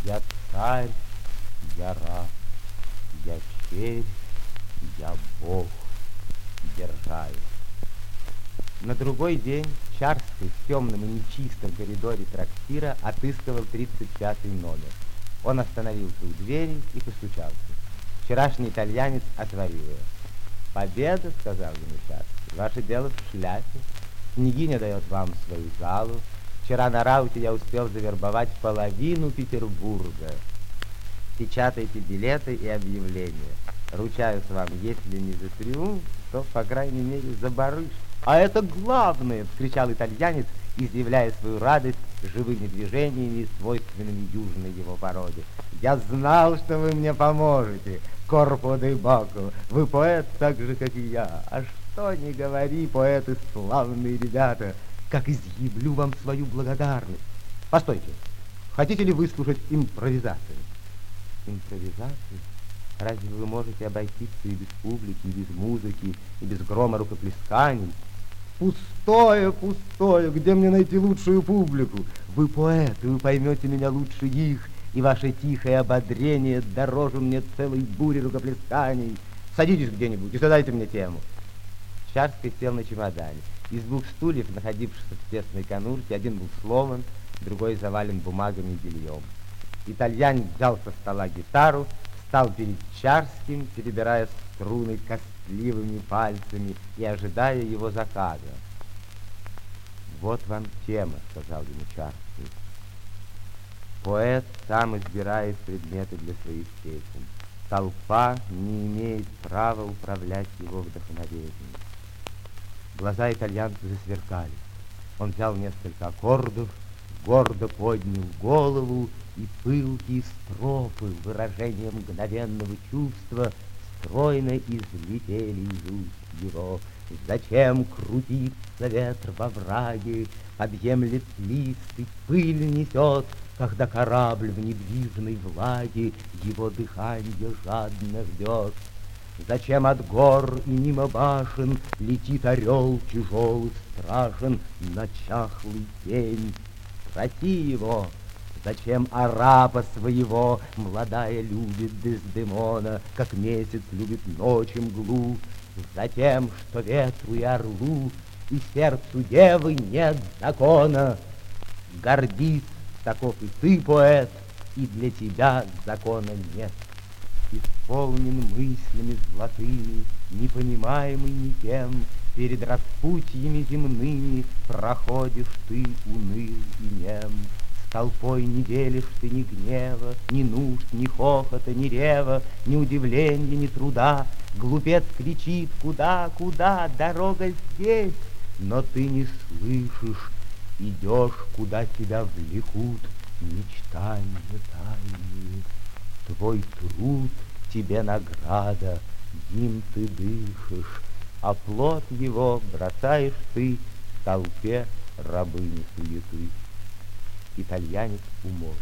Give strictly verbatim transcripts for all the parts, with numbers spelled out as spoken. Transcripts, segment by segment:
Я царь, я раб, я червь, я бог, держаю. На другой день Чарский в темном и нечистом коридоре трактира отыскивал тридцать пятый номер. Он остановился у двери и постучался. Вчерашний итальянец отворил ее. «Победа», — сказал ему Чарский, — «ваше дело в шляпе. Княгиня дает вам свою залу. Вчера на рауте я успел завербовать половину Петербурга. Печатайте билеты и объявления. Ручаюсь вам, если не за триумф, то, по крайней мере, за барыш». «А это главное!» — вскричал итальянец, изъявляя свою радость живыми движениями, свойственными южной его породе. «Я знал, что вы мне поможете, корпо де бако. Вы поэт так же, как и я. А что не говори, поэты славные ребята, как изъявлю вам свою благодарность. Постойте, хотите ли выслушать импровизацию?» «Импровизацию? Разве вы можете обойтись и без публики, и без музыки, и без грома рукоплесканий?» «Пустое, пустое! Где мне найти лучшую публику? Вы поэт, и вы поймете меня лучше их, и ваше тихое ободрение дороже мне целой бури рукоплесканий. Садитесь где-нибудь и задайте мне тему». Чарский сел на чемодане. Из двух стульев, находившихся в тесной конурке, один был сломан, другой завален бумагами и бельем. Итальянец взял со стола гитару, стал перед Чарским, перебирая струны костливыми пальцами и ожидая его заказа. «Вот вам тема», — сказал ему Чарский. «Поэт сам избирает предметы для своих песен. Толпа не имеет права управлять его вдохновением». Глаза итальянца засверкали. Он взял несколько аккордов, гордо поднял голову, и пылкие строфы выражения мгновенного чувства стройно излетели из уст его. Зачем крутится ветр во враге, объемлет лист и пыль несет, когда корабль в недвижной влаге его дыхание жадно ждет? Зачем от гор и мимо башен летит орел тяжелый, страшен на чахлый тень? Спроси его, зачем араба своего молодая любит Дездемона, как месяц любит ночь и мглу? Затем, что ветру и орлу и сердцу девы нет закона. Гордись, таков и ты, поэт, и для тебя закона нет. Исполнен мыслями золотыми, непонимаемый никем, перед распутьями земными проходишь ты уныл и нем. С толпой не делишь ты ни гнева, ни нужд, ни хохота, ни рева, ни удивления, ни труда. Глупец кричит: куда, куда, дорога здесь, но ты не слышишь, идешь, куда тебя влекут мечтания тайные. Твой труд тебе награда, им ты дышишь, а плод его бросаешь ты в толпе рабыни суеты. Итальянец умолк.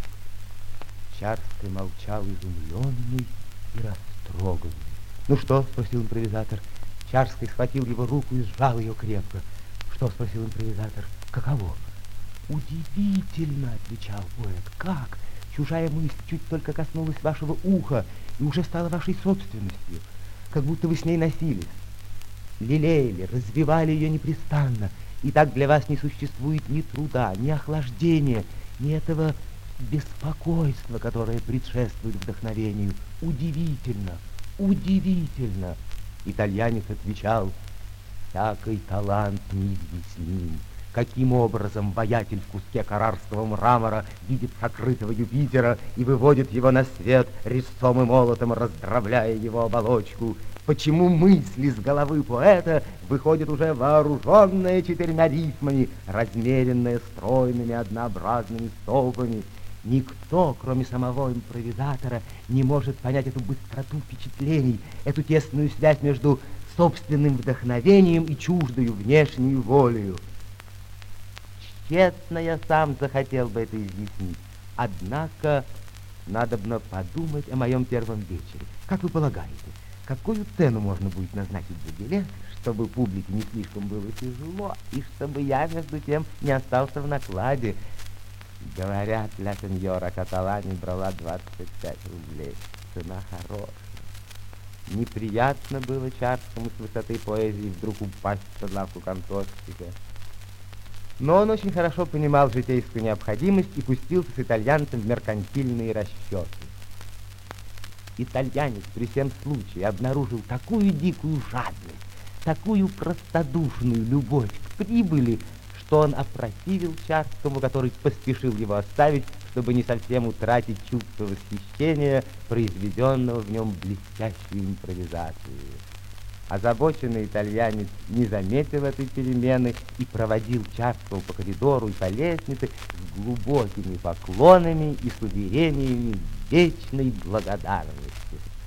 Чарский молчал изумленный и растроганный. «Ну что?» — спросил импровизатор. Чарский схватил его руку и сжал ее крепко. «Что?» — спросил импровизатор. «Каково?» «Удивительно!» — отвечал поэт. «Как? Чужая мысль чуть только коснулась вашего уха и уже стала вашей собственностью, как будто вы с ней носились, лелеяли, развивали ее непрестанно, и так для вас не существует ни труда, ни охлаждения, ни этого беспокойства, которое предшествует вдохновению. Удивительно, удивительно!» Итальянец отвечал: «Всякий талант неизъясним. Каким образом воятель в куске карарского мрамора видит сокрытого Юпитера и выводит его на свет резцом и молотом, раздробляя его оболочку? Почему мысли с головы поэта выходит уже вооруженная четырьмя рифмами, размеренная стройными однообразными столбами? Никто, кроме самого импровизатора, не может понять эту быстроту впечатлений, эту тесную связь между собственным вдохновением и чуждою внешнюю волею. Честно, я сам захотел бы это изъяснить. Однако, надобно подумать о моем первом вечере. Как вы полагаете, какую цену можно будет назначить за билет, чтобы публике не слишком было тяжело, и чтобы я, между тем, не остался в накладе? Говорят, для сеньора Каталани брала двадцать пять рублей. Цена хорошая. Неприятно было Чарскому с высоты поэзии вдруг упасть под лавку конторщика. Но он очень хорошо понимал житейскую необходимость и пустился с итальянцем в меркантильные расчеты. Итальянец при всем случае обнаружил такую дикую жадность, такую простодушную любовь к прибыли, что он опротивил Чарскому, который поспешил его оставить, чтобы не совсем утратить чувство восхищения, произведенного в нем блестящей импровизацией. Озабоченный итальянец не заметил этой перемены и проводил Чарского по коридору и по лестнице с глубокими поклонами и с уверениями вечной благодарности.